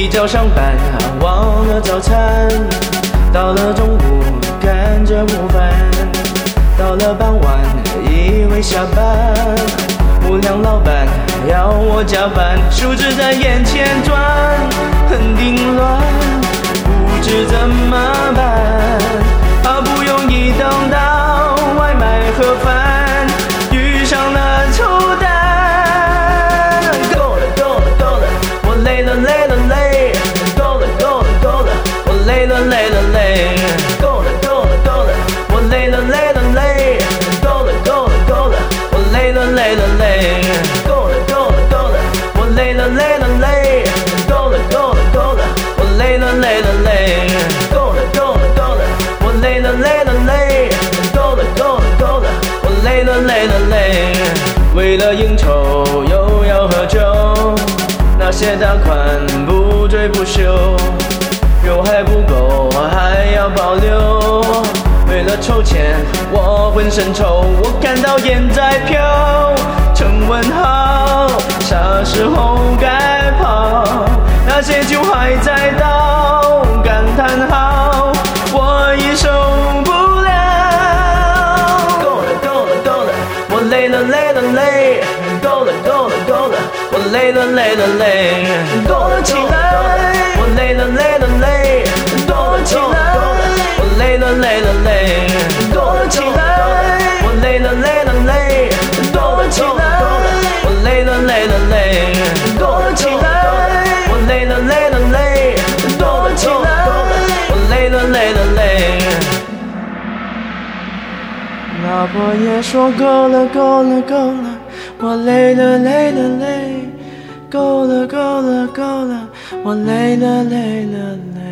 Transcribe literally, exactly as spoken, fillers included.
一早上班忘了早餐，到了中午赶着午饭，到了傍晚以为下班，无良老板要我加班，数字在眼前转，很凌乱，不知怎么办。好不容易等到外卖盒饭，遇上了臭蛋。够了够了够了，我累了累了累。够了够了够了，我累了累了累。够了够了够了，我累了累了累。够了够了够了，我累了累了累。够了够了够了，我累了累了累。够了够了够了，我累了累了累。够了够了够了，我累了累了累。够了够了够了，我累了累了累。为了应酬又要喝酒，那些大款不追不休，肉还不够还要保留。为了筹钱我浑身臭，我看到烟在飘，请问好啥时候该跑？那些酒还在倒，感叹好我已受不了。够了够了够了，我累了累了累。够了够了够了，我累了累了累。够了起来，我累了累了累。够了起来，我累了累了累。够了起来，我累了累了累。够了起来，我累了累了累。够了起来，我累了累了累。够了起来，我累了累了累。老婆也说够了够了够了，我累了累了累。够了够了够了，我累了累了累。